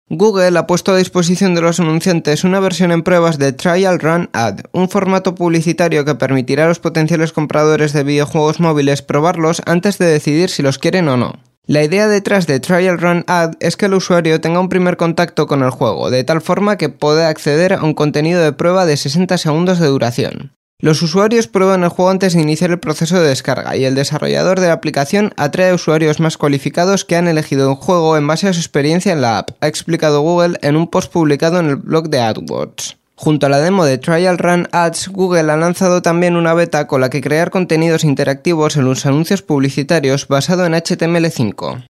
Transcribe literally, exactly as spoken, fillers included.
Google ha puesto a disposición de los anunciantes una versión en pruebas de Trial Run Ad, un formato publicitario que permitirá a los potenciales compradores de videojuegos móviles probarlos antes de decidir si los quieren o no. La idea detrás de Trial Run Ad es que el usuario tenga un primer contacto con el juego, de tal forma que pueda acceder a un contenido de prueba de sesenta segundos de duración. Los usuarios prueban el juego antes de iniciar el proceso de descarga y el desarrollador de la aplicación atrae a usuarios más cualificados que han elegido un juego en base a su experiencia en la app, ha explicado Google en un post publicado en el blog de AdWords. Junto a la demo de Trial Run Ads, Google ha lanzado también una beta con la que crear contenidos interactivos en los anuncios publicitarios basado en H T M L cinco.